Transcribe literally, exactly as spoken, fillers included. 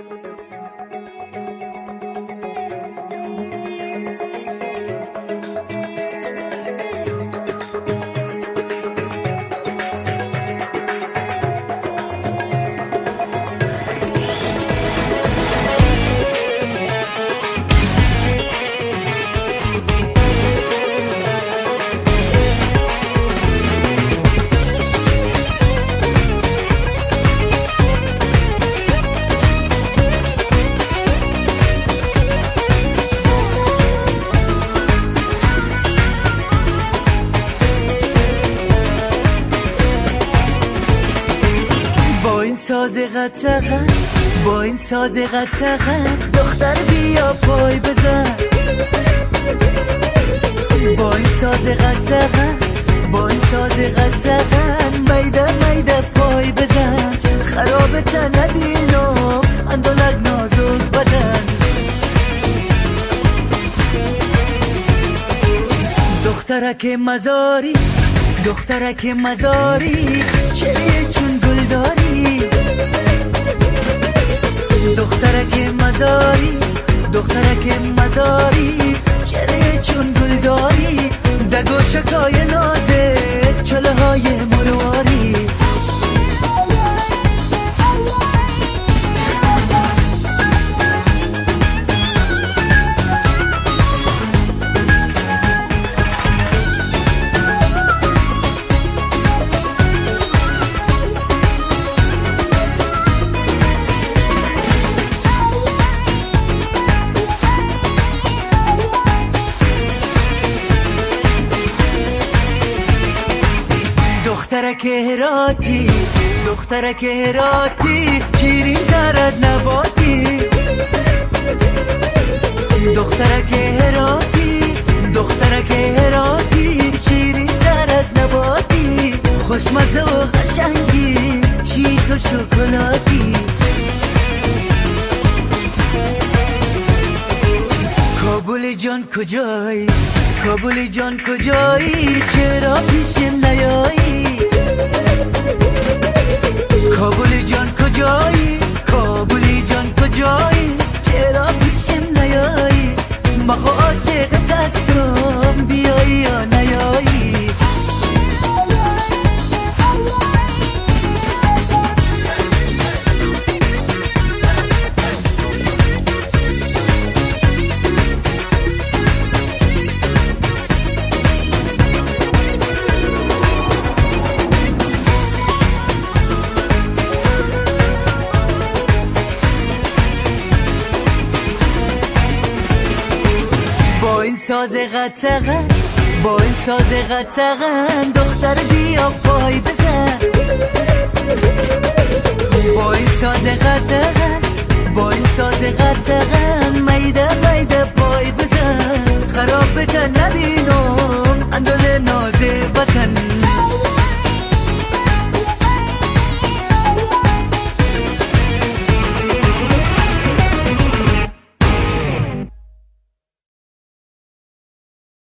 ساز قطعه با این ساز قطعه دختر بیا پای بزن با این ساز قطعه با این ساز قطعه میده میده پای بزن خرابت نبینو اندالک نازک بدن دخترک مزاری دخترک مزاری چه چون گل داری دخترک مزاری دخترک مزاری چه چون گل داری دگو شکای نازه چله های مرواری دخترک هراتی دخترک هراتی شیرین تر از نباتی دخترک هراتی دخترک هراتی شیرین تر از نباتی خوشمزه و قشنگی چیت و شکلاتی کابل جان کجایی کابل جان کجایی چرا پیشم نیایی کابل جان کجایی کابل جان کجایی چرا پیشم نیایی مخو عاشق دستم بیایی یا نیایی با این ساز قطعه با این ساز قطعه دختر بیا پای بزن با این ساز قطعه با این ساز قطعه میده میده پای بزن خرابت نبی